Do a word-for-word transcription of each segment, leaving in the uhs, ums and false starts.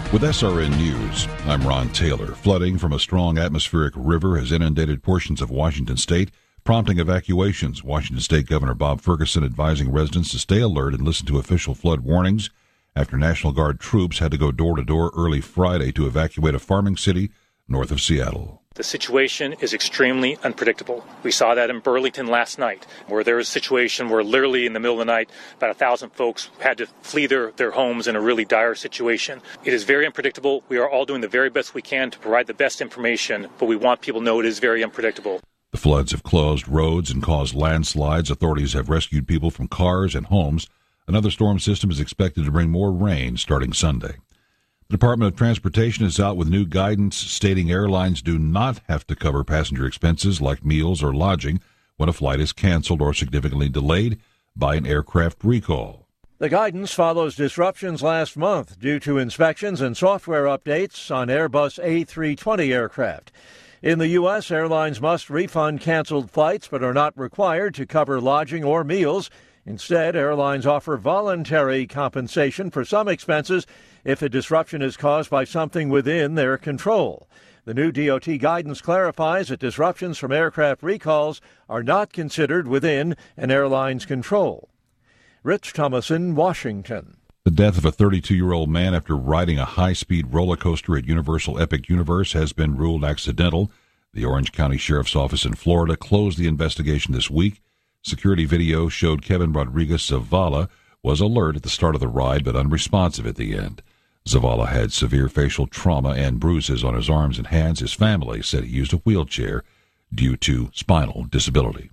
With S R N News, I'm Ron Taylor. Flooding from a strong atmospheric river has inundated portions of Washington state, prompting evacuations. Washington State Governor Bob Ferguson advising residents to stay alert and listen to official flood warnings after National Guard troops had to go door to door early Friday to evacuate a farming city north of Seattle. The situation is extremely unpredictable. We saw that in Burlington last night, where there was a situation where literally in the middle of the night, about a thousand folks had to flee their, their homes in a really dire situation. It is very unpredictable. We are all doing the very best we can to provide the best information, but we want people to know it is very unpredictable. The floods have closed roads and caused landslides. Authorities have rescued people from cars and homes. Another storm system is expected to bring more rain starting Sunday. The Department of Transportation is out with new guidance stating airlines do not have to cover passenger expenses like meals or lodging when a flight is canceled or significantly delayed by an aircraft recall. The guidance follows disruptions last month due to inspections and software updates on Airbus A three twenty aircraft. In the U S, airlines must refund canceled flights but are not required to cover lodging or meals. Instead, airlines offer voluntary compensation for some expenses if a disruption is caused by something within their control. The new D O T guidance clarifies that disruptions from aircraft recalls are not considered within an airline's control. Rich Thomason, Washington. The death of a thirty-two-year-old man after riding a high-speed roller coaster at Universal Epic Universe has been ruled accidental. The Orange County Sheriff's Office in Florida closed the investigation this week. Security video showed Kevin Rodriguez Zavala was alert at the start of the ride but unresponsive at the end. Zavala had severe facial trauma and bruises on his arms and hands. His family said he used a wheelchair due to spinal disability.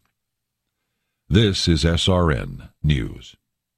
This is S R N News.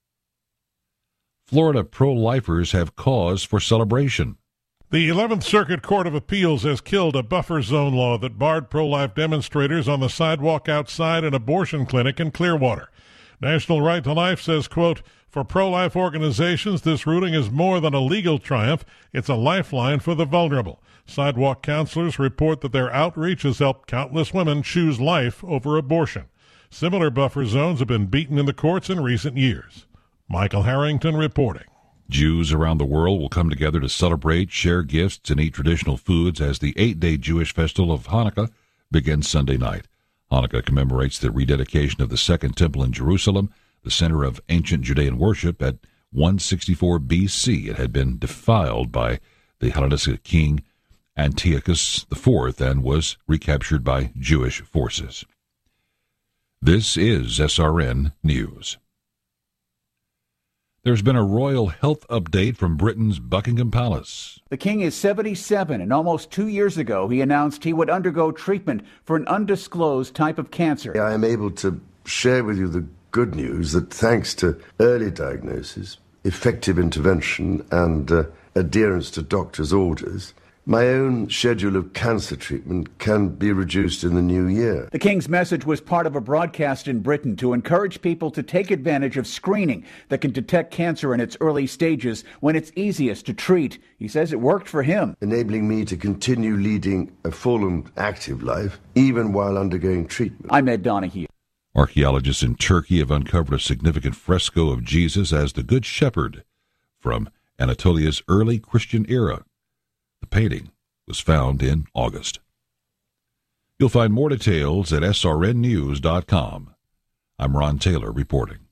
Florida pro-lifers have cause for celebration. The eleventh Circuit Court of Appeals has killed a buffer zone law that barred pro-life demonstrators on the sidewalk outside an abortion clinic in Clearwater. National Right to Life says, quote, for pro-life organizations, this ruling is more than a legal triumph. It's a lifeline for the vulnerable. Sidewalk counselors report that their outreach has helped countless women choose life over abortion. Similar buffer zones have been beaten in the courts in recent years. Michael Harrington reporting. Jews around the world will come together to celebrate, share gifts, and eat traditional foods as the eight-day Jewish festival of Hanukkah begins Sunday night. Hanukkah commemorates the rededication of the Second Temple in Jerusalem, the center of ancient Judean worship. At one sixty-four B C, it had been defiled by the Hellenistic king Antiochus the Fourth and was recaptured by Jewish forces. This is S R N News. There's been a royal health update from Britain's Buckingham Palace. The king is seventy-seven, and almost two years ago he announced he would undergo treatment for an undisclosed type of cancer. I am able to share with you the good news that thanks to early diagnosis, effective intervention, and uh, adherence to doctors' orders, my own schedule of cancer treatment can be reduced in the new year. The King's message was part of a broadcast in Britain to encourage people to take advantage of screening that can detect cancer in its early stages when it's easiest to treat. He says it worked for him, enabling me to continue leading a full and active life, even while undergoing treatment. I'm Ed Donahue. Archaeologists in Turkey have uncovered a significant fresco of Jesus as the Good Shepherd from Anatolia's early Christian era. The painting was found in August. You'll find more details at S R N news dot com. I'm Ron Taylor reporting.